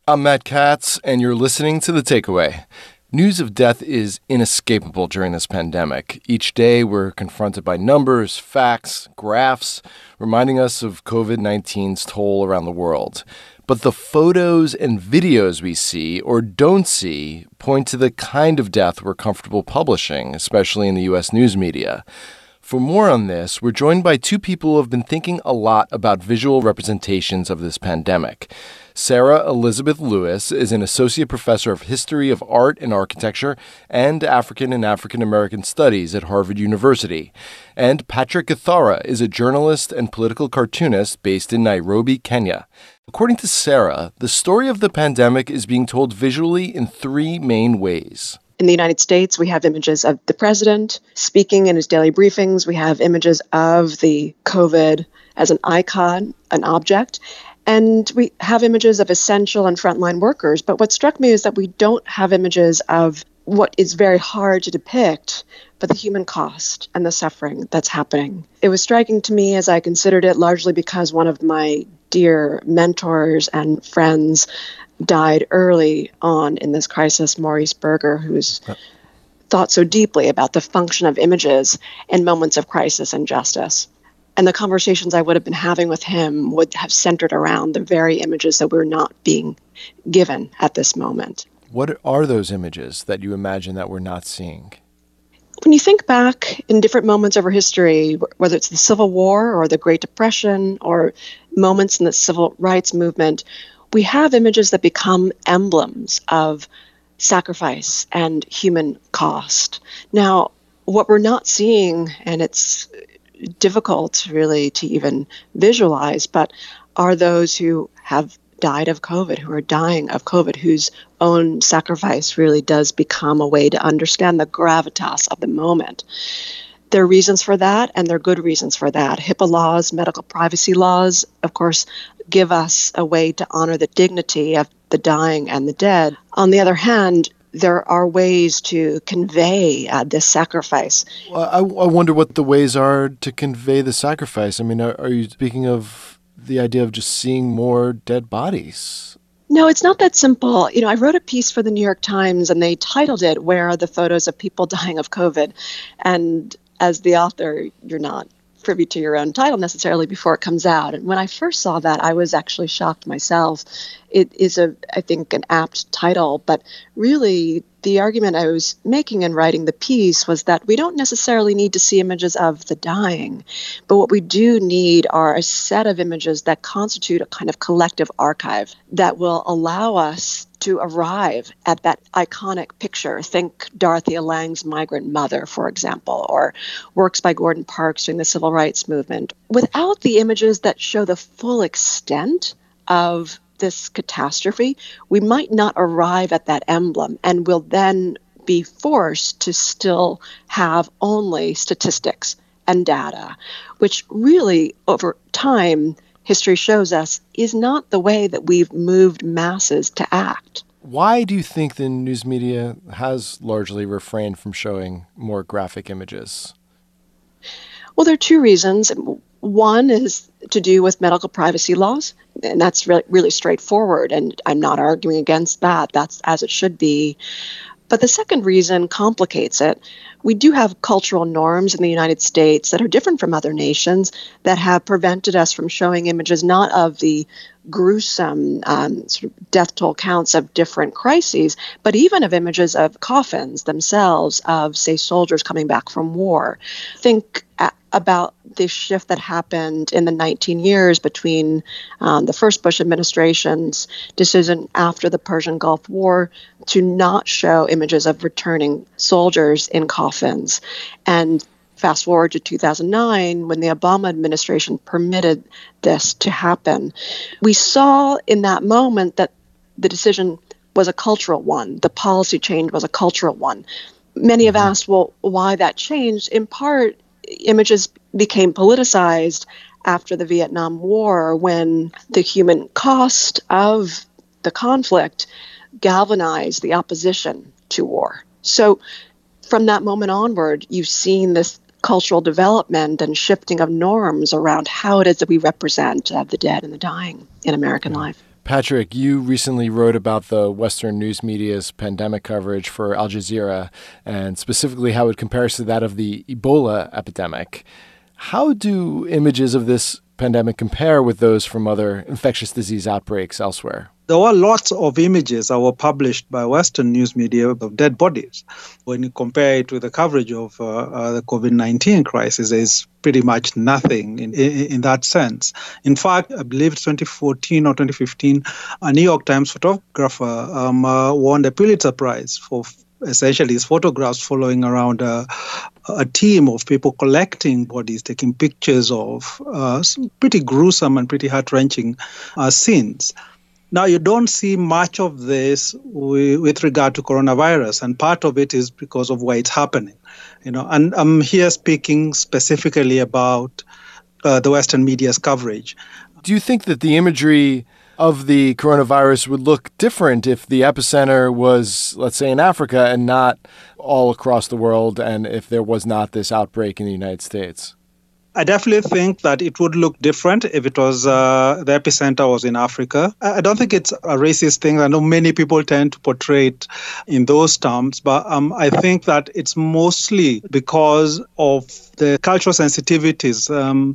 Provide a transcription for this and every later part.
I'm Matt Katz, and you're listening to The Takeaway. News of death is inescapable during this pandemic. Each day, we're confronted by numbers, facts, graphs, reminding us of COVID-19's toll around the world. But the photos and videos we see or don't see point to the kind of death we're comfortable publishing, especially in the U.S. news media. For more on this, we're joined by two people who have been thinking a lot about visual representations of this pandemic. Sarah Elizabeth Lewis is an associate professor of history of art and architecture and African and African American studies at Harvard University. And Patrick Githara is a journalist and political cartoonist based in Nairobi, Kenya. According to Sarah, the story of the pandemic is being told visually in three main ways. In the United States, we have images of the president speaking in his daily briefings. We have images of the COVID as an icon, an object. And we have images of essential and frontline workers. But what struck me is that we don't have images of what is very hard to depict, but the human cost and the suffering that's happening. It was striking to me as I considered it, largely because one of my dear mentors and friends died early on in this crisis, Maurice Berger, who's thought so deeply about the function of images in moments of crisis and justice. And the conversations I would have been having with him would have centered around the very images that we're not being given at this moment. What are those images that you imagine that we're not seeing? When you think back in different moments over history, whether it's the Civil War or the Great Depression or moments in the Civil Rights Movement, we have images that become emblems of sacrifice and human cost. Now, what we're not seeing, and it's difficult really to even visualize, but are those who have died of COVID, who are dying of COVID, whose own sacrifice really does become a way to understand the gravitas of the moment. There are reasons for that, and there are good reasons for that. HIPAA laws, medical privacy laws, of course, give us a way to honor the dignity of the dying and the dead. On the other hand, there are ways to convey this sacrifice. Well, I wonder what the ways are to convey the sacrifice. I mean, are you speaking of the idea of just seeing more dead bodies? No, it's not that simple. I wrote a piece for the New York Times, and they titled it, "Where are the photos of people dying of COVID?" And as the author, you're not privy to your own title necessarily before it comes out. And when I first saw that, I was actually shocked myself. It is, I think, an apt title, but really the argument I was making in writing the piece was that we don't necessarily need to see images of the dying, but what we do need are a set of images that constitute a kind of collective archive that will allow us to arrive at that iconic picture. Think Dorothea Lange's Migrant Mother, for example, or works by Gordon Parks during the Civil Rights Movement. Without the images that show the full extent of this catastrophe, we might not arrive at that emblem and will then be forced to still have only statistics and data, which really over time, history shows us, is not the way that we've moved masses to act. Why do you think the news media has largely refrained from showing more graphic images? Well, there are two reasons. One is to do with medical privacy laws, and that's really straightforward, and I'm not arguing against that. That's as it should be. But the second reason complicates it. We do have cultural norms in the United States that are different from other nations that have prevented us from showing images not of the gruesome sort of death toll counts of different crises, but even of images of coffins themselves, of, say, soldiers coming back from war. Think about this shift that happened in the 19 years between the first Bush administration's decision after the Persian Gulf War to not show images of returning soldiers in coffins. And fast forward to 2009, when the Obama administration permitted this to happen. We saw in that moment that the decision was a cultural one. The policy change was a cultural one. Many have asked, well, why that changed? In part, images became politicized after the Vietnam War when the human cost of the conflict galvanized the opposition to war. So from that moment onward, you've seen this cultural development and shifting of norms around how it is that we represent the dead and the dying in American life. Patrick, you recently wrote about the Western news media's pandemic coverage for Al Jazeera, and specifically how it compares to that of the Ebola epidemic. How do images of this pandemic compare with those from other infectious disease outbreaks elsewhere? There were lots of images that were published by Western news media of dead bodies. When you compare it with the coverage of the COVID-19 crisis, there's pretty much nothing in that sense. In fact, I believe 2014 or 2015, a New York Times photographer won the Pulitzer Prize for essentially his photographs following around a team of people collecting bodies, taking pictures of some pretty gruesome and pretty heart-wrenching scenes. Now, you don't see much of this with regard to coronavirus, and part of it is because of where it's happening. And I'm here speaking specifically about the Western media's coverage. Do you think that the imagery of the coronavirus would look different if the epicenter was, let's say, in Africa and not all across the world, and if there was not this outbreak in the United States? I definitely think that it would look different if it was the epicenter was in Africa. I don't think it's a racist thing. I know many people tend to portray it in those terms, but I think that it's mostly because of the cultural sensitivities.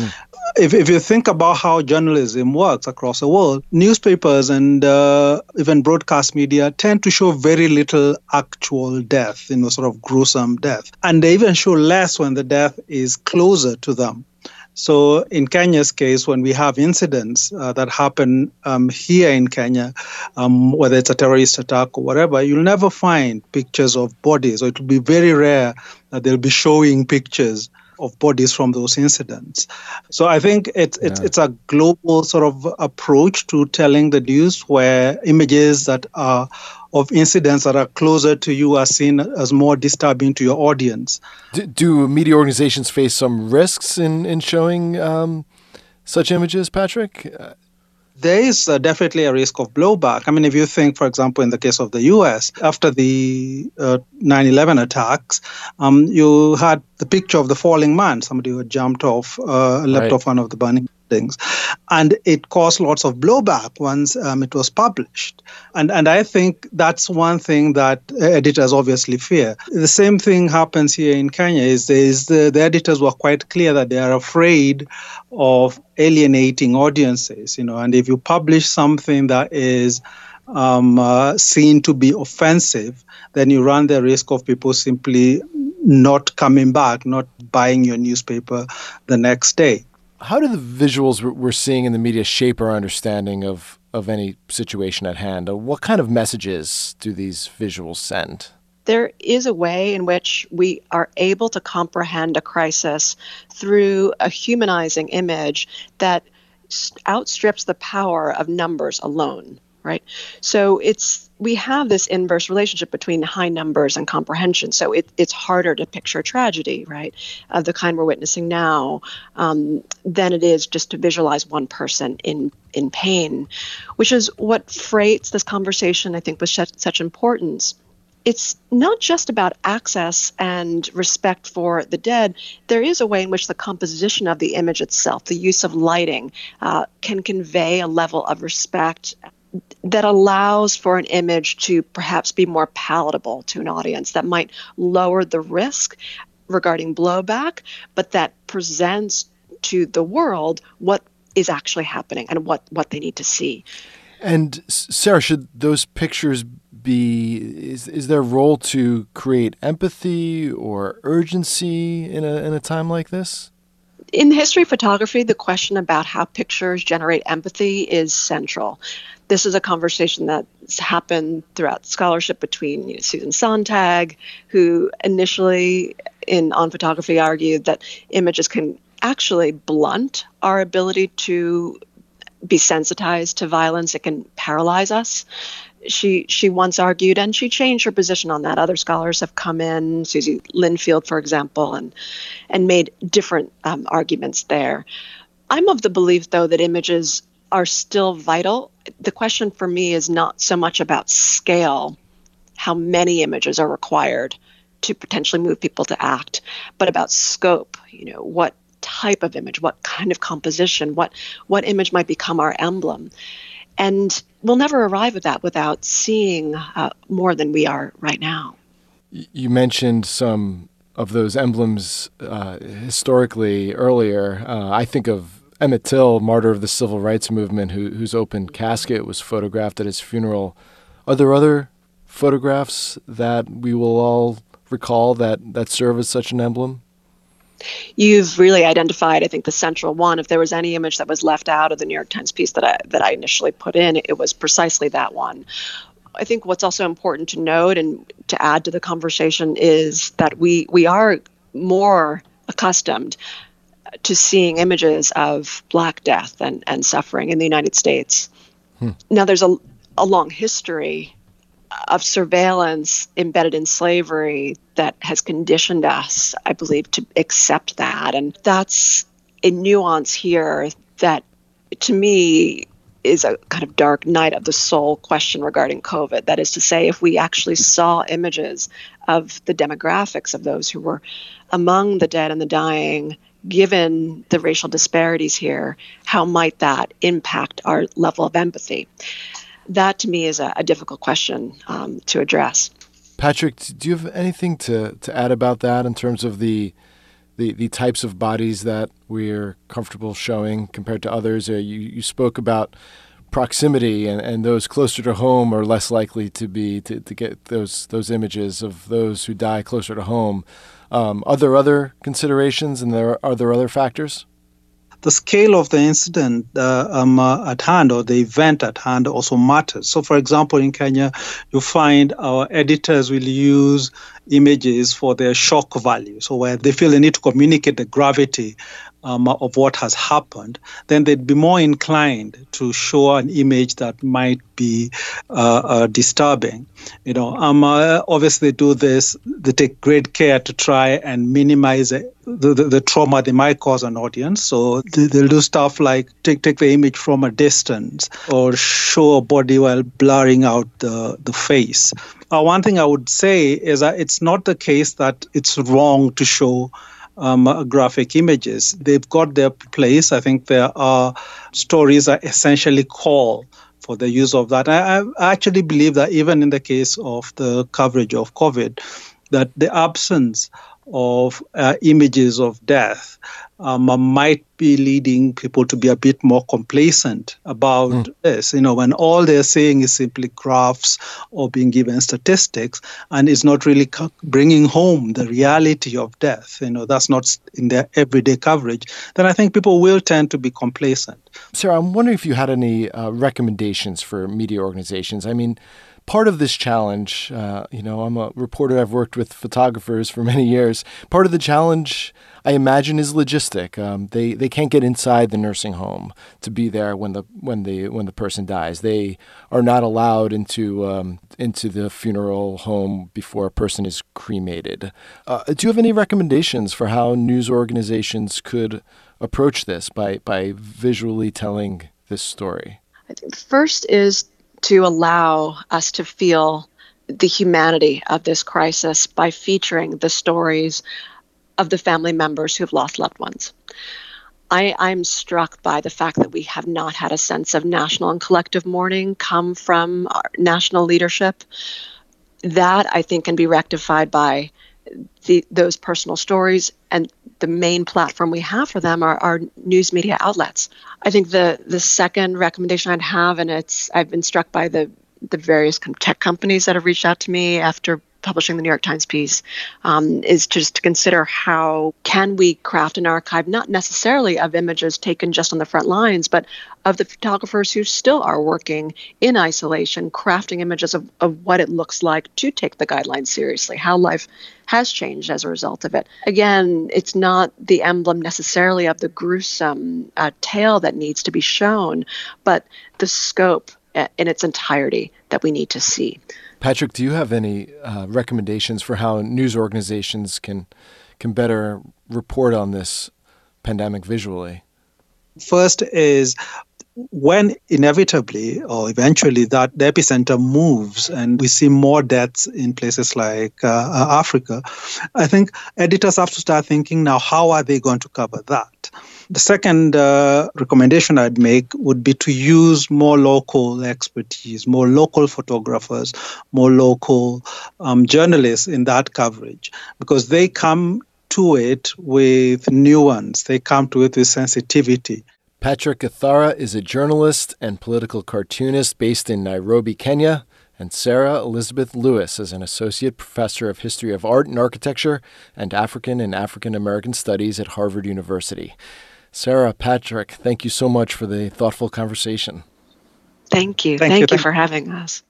If you think about how journalism works across the world, newspapers and even broadcast media tend to show very little actual death, sort of gruesome death. And they even show less when the death is closer to them. So in Kenya's case, when we have incidents that happen here in Kenya, whether it's a terrorist attack or whatever, you'll never find pictures of bodies, or it will be very rare that they'll be showing pictures of bodies from those incidents. So I think it's a global sort of approach to telling the news, where images that are of incidents that are closer to you are seen as more disturbing to your audience. Do media organizations face some risks in showing such images, Patrick? There is definitely a risk of blowback. I mean, if you think, for example, in the case of the U.S., after the 9/11 attacks, you had the picture of the falling man, somebody who had jumped off, leapt off one of the burning buildings. And it caused lots of blowback once it was published. And I think that's one thing that editors obviously fear. The same thing happens here in Kenya. The editors were quite clear that they are afraid of alienating audiences, and if you publish something that is seen to be offensive, then you run the risk of people simply not coming back, not buying your newspaper the next day. How do the visuals we're seeing in the media shape our understanding of any situation at hand? What kind of messages do these visuals send? There is a way in which we are able to comprehend a crisis through a humanizing image that outstrips the power of numbers alone, right? So we have this inverse relationship between high numbers and comprehension. So it's harder to picture tragedy, right, of the kind we're witnessing now, than it is just to visualize one person in pain, which is what freights this conversation, I think, with such importance. It's not just about access and respect for the dead. There is a way in which the composition of the image itself, the use of lighting, can convey a level of respect that allows for an image to perhaps be more palatable to an audience, that might lower the risk regarding blowback, but that presents to the world what is actually happening and what they need to see. And Sarah, should those pictures is their role to create empathy or urgency in a time like this? In the history of photography, the question about how pictures generate empathy is central. This is a conversation that's happened throughout scholarship between Susan Sontag, who initially on photography argued that images can actually blunt our ability to be sensitized to violence. It can paralyze us. She once argued, and she changed her position on that. Other scholars have come in, Susie Linfield, for example, and made different arguments there. I'm of the belief, though, that images are still vital. The question for me is not so much about scale, how many images are required to potentially move people to act, but about scope, what type of image, what kind of composition, what image might become our emblem. And we'll never arrive at that without seeing more than we are right now. You mentioned some of those emblems historically earlier. I think of Emmett Till, martyr of the civil rights movement, whose open casket was photographed at his funeral. Are there other photographs that we will all recall that serve as such an emblem? You've really identified, I think, the central one. If there was any image that was left out of the New York Times piece that I initially put in, it was precisely that one. I think what's also important to note and to add to the conversation is that we are more accustomed to seeing images of Black death and suffering in the United States. Now, there's a long history of surveillance embedded in slavery that has conditioned us, I believe, to accept that. And that's a nuance here that, to me, is a kind of dark night of the soul question regarding COVID. That is to say, if we actually saw images of the demographics of those who were among the dead and the dying, given the racial disparities here, how might that impact our level of empathy? That, to me, is a difficult question to address. Patrick, do you have anything to add about that in terms of the types of bodies that we're comfortable showing compared to others? You spoke about proximity, and those closer to home are less likely to get those images of those who die closer to home. Are there other considerations, and are there other factors? The scale of the incident at hand, or the event at hand, also matters. So, for example, in Kenya, you find our editors will use images for their shock value. So where they feel they need to communicate the gravity of what has happened, then they'd be more inclined to show an image that might be disturbing. Obviously do this, they take great care to try and minimize the trauma they might cause an audience. So they'll do stuff like take the image from a distance or show a body while blurring out the face. One thing I would say is that it's not the case that it's wrong to show graphic images. They've got their place. I think there are stories that essentially call for the use of that. I actually believe that even in the case of the coverage of COVID, that the absence of images of death might be leading people to be a bit more complacent about this. When all they're saying is simply graphs or being given statistics, and it's not really bringing home the reality of death. That's not in their everyday coverage. Then I think people will tend to be complacent. Sarah, I'm wondering if you had any recommendations for media organizations. I mean, part of this challenge, I'm a reporter. I've worked with photographers for many years. Part of the challenge, I imagine, is logistic. They can't get inside the nursing home to be there when the person dies. They are not allowed into the funeral home before a person is cremated. Do you have any recommendations for how news organizations could approach this by visually telling this story? I think first is to allow us to feel the humanity of this crisis by featuring the stories of the family members who have lost loved ones. I'm struck by the fact that we have not had a sense of national and collective mourning come from our national leadership. That, I think, can be rectified by those personal stories, and the main platform we have for them are our news media outlets. I think the second recommendation I'd have, and I've been struck by the various tech companies that have reached out to me after publishing the New York Times piece, is just to consider how can we craft an archive, not necessarily of images taken just on the front lines, but of the photographers who still are working in isolation, crafting images of what it looks like to take the guidelines seriously, how life has changed as a result of it. Again, it's not the emblem necessarily of the gruesome tale that needs to be shown, but the scope in its entirety that we need to see. Patrick, do you have any recommendations for how news organizations can better report on this pandemic visually? First is when inevitably or eventually the epicenter moves and we see more deaths in places like Africa, I think editors have to start thinking now, how are they going to cover that? The second recommendation I'd make would be to use more local expertise, more local photographers, more local journalists in that coverage, because they come to it with nuance, they come to it with sensitivity. Patrick Githara is a journalist and political cartoonist based in Nairobi, Kenya, and Sarah Elizabeth Lewis is an associate professor of history of art and architecture and African American studies at Harvard University. Sarah, Patrick, thank you so much for the thoughtful conversation. Thank you. Thank you for having us.